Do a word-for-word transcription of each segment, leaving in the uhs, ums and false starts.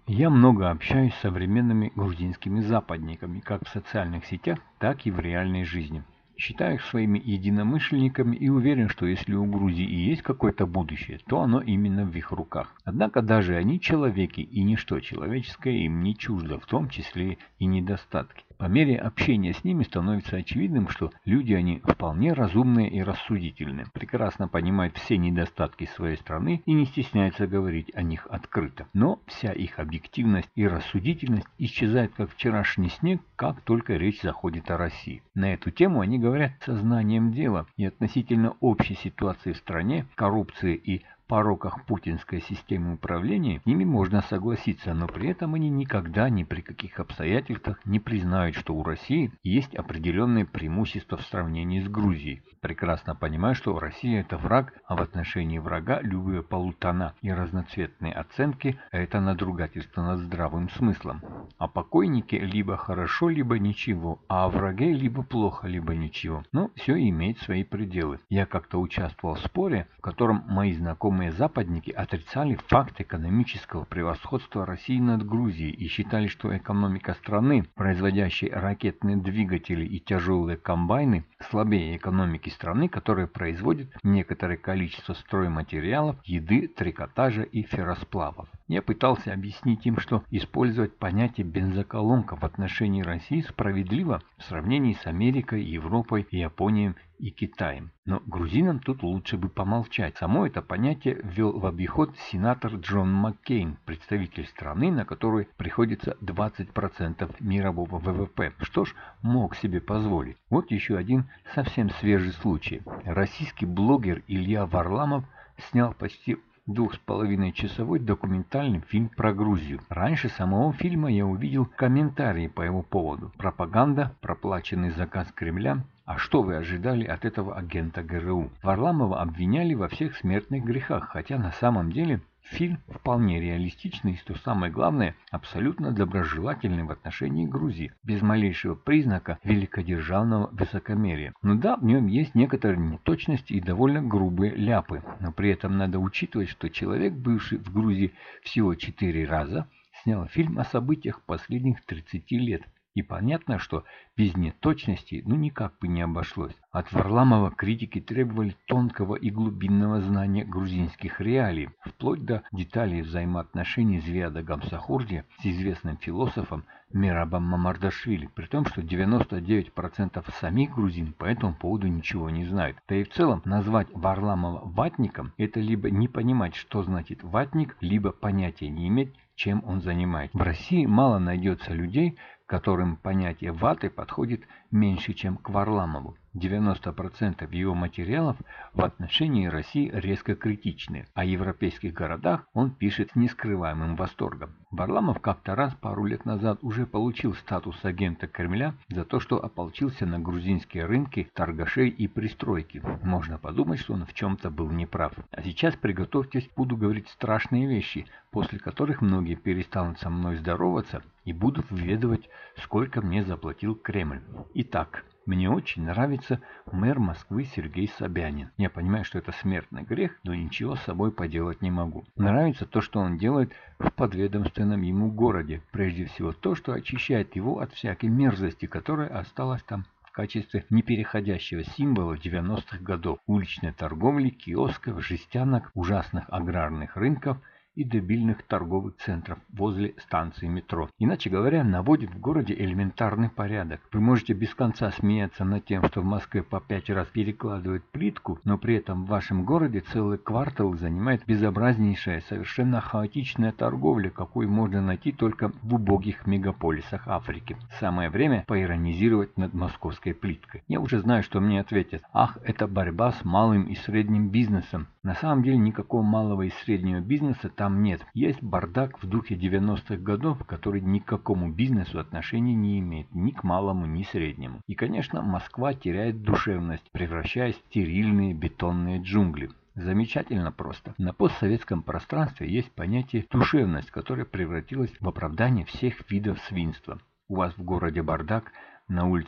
Я много общаюсь с современными грузинскими западниками, как в социальных сетях, так и в реальной жизни. Считаю их своими единомышленниками и уверен, что если у Грузии и есть какое-то будущее, то оно именно в их руках. Однако даже они человеки, и ничто человеческое им не чуждо, в том числе и недостатки. По мере общения с ними становится очевидным, что люди они вполне разумные и рассудительные, прекрасно понимают все недостатки своей страны и не стесняются говорить о них открыто. Но вся их объективность и рассудительность исчезает как вчерашний снег, как только речь заходит о России. На эту тему они говорят сознанием дела, и относительно общей ситуации в стране, коррупции и пороках путинской системы управления, с ними можно согласиться, но при этом они никогда ни при каких обстоятельствах не признают, что у России есть определенные преимущества в сравнении с Грузией. Прекрасно понимая, что Россия это враг, а в отношении врага любые полутона и разноцветные оценки – это надругательство над здравым смыслом. О покойнике либо хорошо, либо ничего, а о враге либо плохо, либо ничего. Но все имеет свои пределы. Я как-то участвовал в споре, в котором мои знакомые западники отрицали факт экономического превосходства России над Грузией и считали, что экономика страны, производящей ракетные двигатели и тяжелые комбайны, слабее экономики страны, которая производит некоторое количество стройматериалов, еды, трикотажа и ферросплавов. Я пытался объяснить им, что использовать понятие бензоколонка в отношении России справедливо в сравнении с Америкой, Европой, Японией и Китаем. Но грузинам тут лучше бы помолчать. Само это понятие ввел в обиход сенатор Джон Маккейн, представитель страны, на которую приходится двадцать процентов мирового ВВП. Что ж, мог себе позволить. Вот еще один совсем свежий случай. Российский блогер Илья Варламов снял почти двух с половиной часовой документальный фильм про Грузию. Раньше самого фильма я увидел комментарии по его поводу. Пропаганда, проплаченный заказ Кремля. А что вы ожидали от этого агента ГРУ? Варламова обвиняли во всех смертных грехах, хотя на самом деле фильм вполне реалистичный и, что самое главное, абсолютно доброжелательный в отношении Грузии, без малейшего признака великодержавного высокомерия. Ну да, в нем есть некоторые неточности и довольно грубые ляпы, но при этом надо учитывать, что человек, бывший в Грузии всего четыре раза, снял фильм о событиях последних тридцати лет. И понятно, что без неточностей ну никак бы не обошлось. От Варламова критики требовали тонкого и глубинного знания грузинских реалий, вплоть до деталей взаимоотношений Зиада Гамсахурдия с известным философом Мерабом Мамардашвили, при том, что девяносто девять процентов самих грузин по этому поводу ничего не знают. Да и в целом назвать Варламова ватником – это либо не понимать, что значит ватник, либо понятия не иметь, чем он занимается. В России мало найдется людей, которым понятие ваты подходит меньше, чем к Варламову. девяносто процентов его материалов в отношении России резко критичны, а о европейских городах он пишет с нескрываемым восторгом. Варламов как-то раз пару лет назад уже получил статус агента Кремля за то, что ополчился на грузинские рынки, торгашей и пристройки. Можно подумать, что он в чем-то был неправ. А сейчас приготовьтесь, буду говорить страшные вещи, после которых многие перестанут со мной здороваться и будут выведывать, сколько мне заплатил Кремль. Итак, мне очень нравится мэр Москвы Сергей Собянин. Я понимаю, что это смертный грех, но ничего с собой поделать не могу. Нравится то, что он делает в подведомственном ему городе. Прежде всего то, что очищает его от всякой мерзости, которая осталась там в качестве непереходящего символа девяностых годов. Уличной торговли, киосков, жестянок, ужасных аграрных рынков и дебильных торговых центров возле станции метро. Иначе говоря, наводит в городе элементарный порядок. Вы можете без конца смеяться над тем, что в Москве по пять раз перекладывают плитку, но при этом в вашем городе целый квартал занимает безобразнейшая, совершенно хаотичная торговля, какую можно найти только в убогих мегаполисах Африки. Самое время поиронизировать над московской плиткой. Я уже знаю, что мне ответят: ах, это борьба с малым и средним бизнесом. На самом деле никакого малого и среднего бизнеса там нет. Есть бардак в духе девяностых годов, который ни к какому бизнесу отношения не имеет, ни к малому, ни среднему. И, конечно, Москва теряет душевность, превращаясь в стерильные бетонные джунгли. Замечательно просто. На постсоветском пространстве есть понятие «душевность», которое превратилось в оправдание всех видов свинства. У вас в городе бардак, на улицах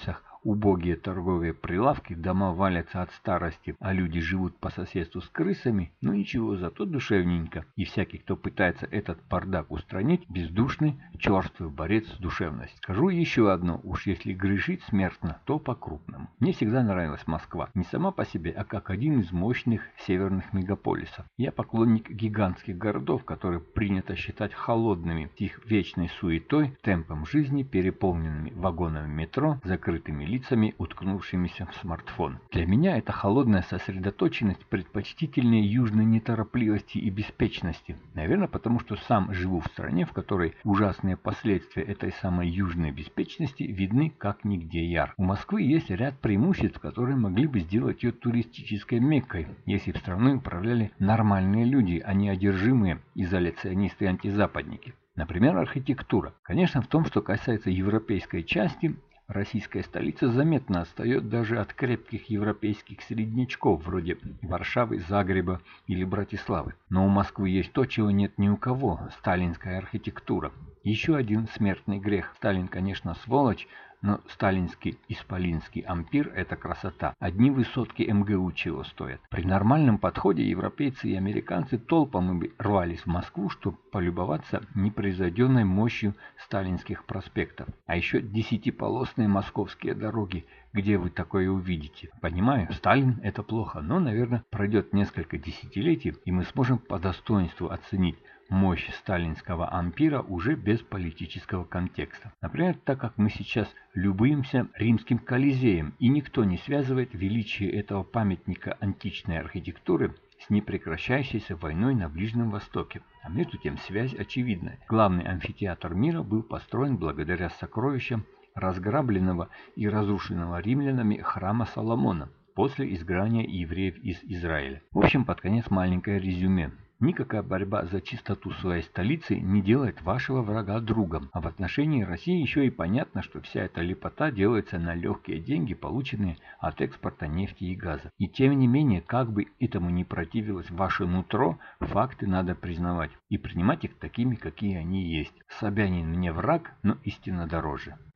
убогие торговые прилавки, дома валятся от старости, а люди живут по соседству с крысами, ну ничего, зато душевненько. И всякий, кто пытается этот бардак устранить, бездушный, черствый борец с душевностью. Скажу еще одно, уж если грешить смертно, то по-крупному. Мне всегда нравилась Москва, не сама по себе, а как один из мощных северных мегаполисов. Я поклонник гигантских городов, которые принято считать холодными, с их вечной суетой, темпом жизни, переполненными вагонами метро, закрытыми лицами, уткнувшимися в смартфон. Для меня эта холодная сосредоточенность предпочтительнее южной неторопливости и беспечности. Наверное, потому что сам живу в стране, в которой ужасные последствия этой самой южной беспечности видны как нигде яр. У Москвы есть ряд преимуществ, которые могли бы сделать ее туристической меккой, если бы страной управляли нормальные люди, а не одержимые изоляционисты и антизападники. Например, архитектура. Конечно, в том, что касается европейской части, российская столица заметно отстает даже от крепких европейских среднячков, вроде Варшавы, Загреба или Братиславы. Но у Москвы есть то, чего нет ни у кого – сталинская архитектура. Еще один смертный грех. Сталин, конечно, сволочь, но сталинский исполинский ампир – это красота. Одни высотки эм гэ у чего стоят. При нормальном подходе европейцы и американцы толпом рвались в Москву, чтобы полюбоваться непроизведенной мощью сталинских проспектов. А еще десятиполосные московские дороги, где вы такое увидите. Понимаю, Сталин – это плохо, но, наверное, пройдет несколько десятилетий, и мы сможем по достоинству оценить мощь сталинского ампира уже без политического контекста. Например, так как мы сейчас любуемся римским Колизеем, и никто не связывает величие этого памятника античной архитектуры с непрекращающейся войной на Ближнем Востоке. А между тем связь очевидна. Главный амфитеатр мира был построен благодаря сокровищам разграбленного и разрушенного римлянами храма Соломона после изгнания евреев из Израиля. В общем, под конец маленькое резюме. Никакая борьба за чистоту своей столицы не делает вашего врага другом. А в отношении России еще и понятно, что вся эта лепота делается на легкие деньги, полученные от экспорта нефти и газа. И тем не менее, как бы этому не противилось ваше нутро, факты надо признавать и принимать их такими, какие они есть. Собянин мне враг, но истина дороже.